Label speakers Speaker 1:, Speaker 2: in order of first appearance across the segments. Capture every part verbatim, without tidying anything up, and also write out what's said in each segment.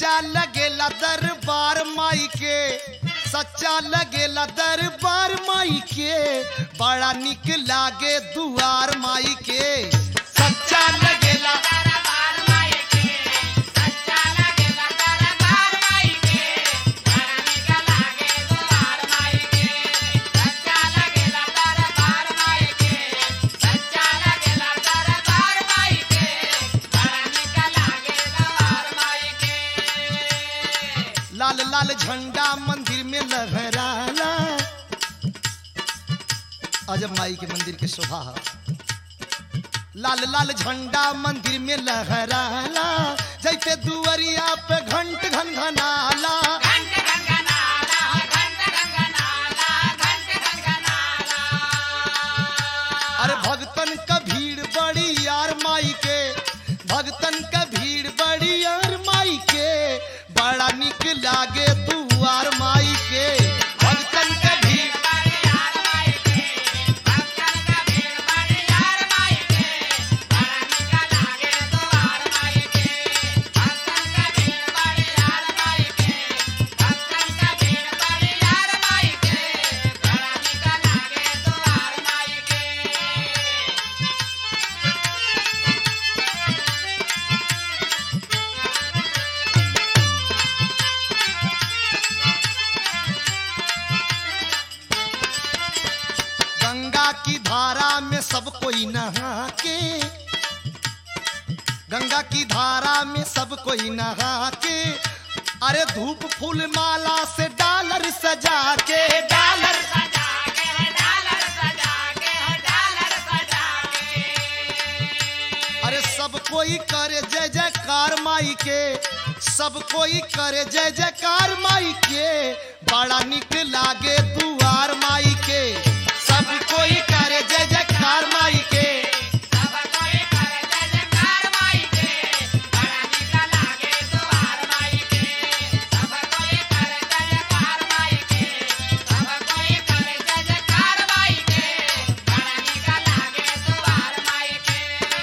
Speaker 1: सच्चा लगेला दरबार माई के, सच्चा लगेला दरबार माई के, बड़ा निक लागे दुआर माई के। सच्चा लगेला
Speaker 2: दरबार माई के, सच्चा लगेला दरबार माई के, बड़ा निक लागे दुआर माई के। सच्चा लगेला दरबार माई के, सच्चा लगेला दरबार माई के, बड़ा निक लागे दुआर माई के।
Speaker 1: लाल लाल झंडा मंदिर में लहराला, अजब माई के मंदिर के शोभा है। लाल लाल झंडा मंदिर में लहराला, जैसे दुआरिया पे घंट घन घनाला।
Speaker 2: घंट घनघनाला, घंट घनघनाला, घंट घनघनाला।
Speaker 1: अरे भगतन का भीड़ बड़ी यार माई के, भगतन का भीड़ बड़ी यार माई के, बड़ा निक लागे दुआर माई के। भगतन का भीड़
Speaker 2: बड़ी यार माई के, भक्तन का भीड़ बड़ी यार माई के, बड़ा निक लागे दुआर माई के। भक्तन का भीड़ बड़ी यार माई के, भक्तन का भीड़ बड़ी यार माई के, बड़ा निक लागे दुआर माई के।
Speaker 1: गंगा की धारा में सब कोई नहा के, गंगा की धारा में सब कोई नहा के, अरे धूप फूल माला से डालर सजा के, डालर
Speaker 2: सजा के, डालर सजा के, डालर सजा के।
Speaker 1: अरे सब कोई करे जय जयकार माई के, सब कोई करे जय जयकार माई के, बड़ा निक लागे दुआर माई के। सब कोई करे जय जयकार माई के,
Speaker 2: सब कोई करे जय जयकार माई के, बड़ा निक लागे दुआर माई के। सब कोई करे जय जयकार माई के, सब कोई करे जय जयकार माई के, बड़ा निक लागे दुआर माई के।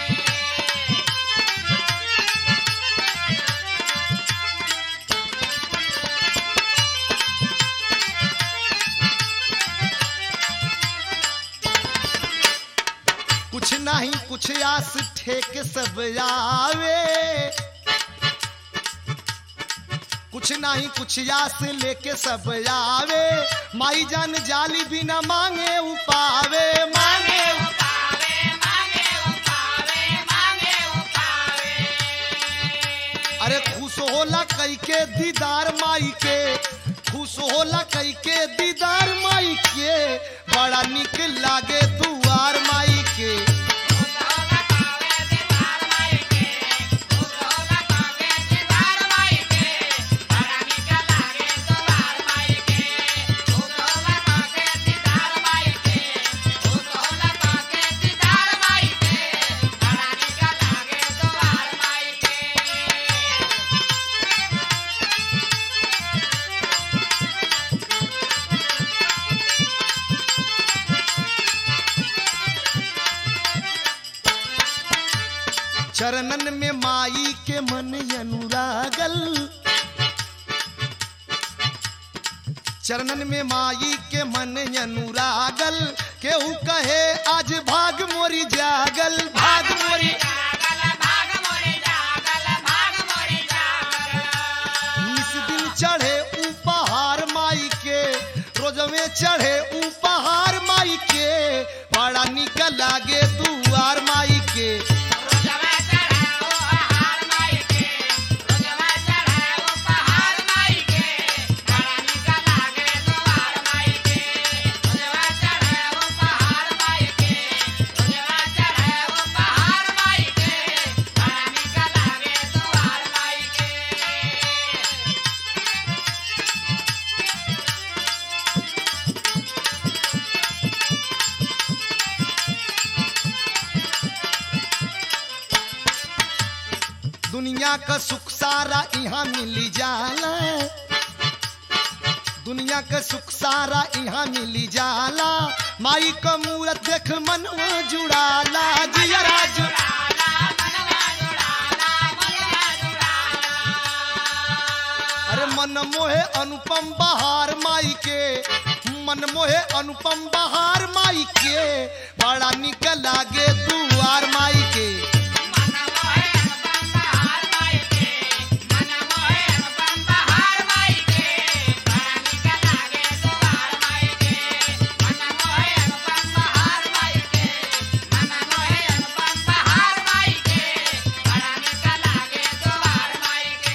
Speaker 1: कुछ नहीं कुछ आस ठेक सब आवे, कुछ नहीं कुछ आस लेके सब आवे, माई जान जाली बिना मांगे उपावे, मांगे
Speaker 2: उपावे, मांगे उपावे, मांगे उपावे।
Speaker 1: अरे खुश होला कई के दीदार माई के, खुश होला कई के दीदार माई के, बड़ा निक लागे दुआर माई के।
Speaker 2: उधोला पावे दीवार माई के, उधोला पावे दीवार माई के, बड़ा निक लागे दुआर माई के। उधोला पावे दीवार माई के, उधोला पावे दीवार माई के, बड़ा निक लागे दुआर माई के।
Speaker 1: चरणन में माई के मन अनुरागल, चरणन में माई के मन अनुरागल, केहू कहे आज भाग मोरी जागल, भाग मोरी
Speaker 2: जागल, भाग मोरे जागल, भाग मोरे जागल।
Speaker 1: निस दिन चढ़े उपहार माई के, रोजवे चढ़े उपहार माई के, बड़ा निक लागे दुआर माई के।
Speaker 2: रोजवा चढ़ाओ आहार माई के, रोजवा चढ़ाओ पहाड़ माई के, बड़ा निक लागे दुआर माई के। रोजवा चढ़ाओ पहाड़ माई के, रोजवा चढ़ाओ पहाड़ माई के, बड़ा निक लागे दुआर माई के।
Speaker 1: दुनिया का सुख सारा यहाँ मिली जाला, दुनिया का सुख सारा यहाँ मिली जाला, माई का मूरत देख मनवा जुड़ाला, जियरा जुड़ा
Speaker 2: जुड़ाला, मनवा जुड़ाला, मनवा जुड़ाला।
Speaker 1: मोहे अनुपम बहार माई के मन मोहे अनुपम बहार माई के बड़ा निक लागे दुआर माई के
Speaker 2: मन मोहे अनुपम बहार माई के मन मोहे अनुपम बहार माई के बड़ा निक लागे दुआर माई के मन मोहे अनुपम बहार माई के मन मोहे अनुपम बहार माई के बड़ा निक लागे दुआर माई के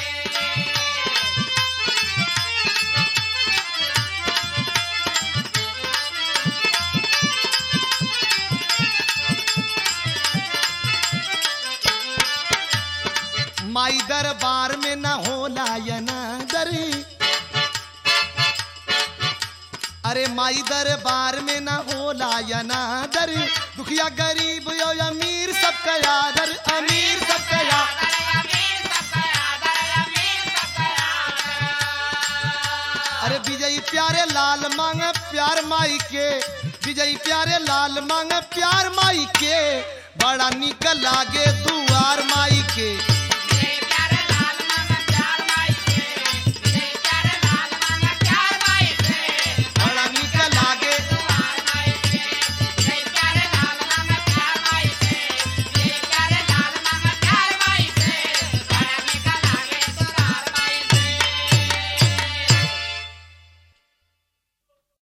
Speaker 1: माई दरबार में न होला यनादर अरे माई दरबार में न होला यनादर दुखिया गरीब यो अमीर सबका आदर अमीर सबका आदर
Speaker 2: अमीर सबका आदर अमीर सबका आदर
Speaker 1: अरे विजयी प्यारे लाल मांग प्यार माई के विजयी प्यारे लाल मांग प्यार माई के बड़ा निक लागे दुआर माई के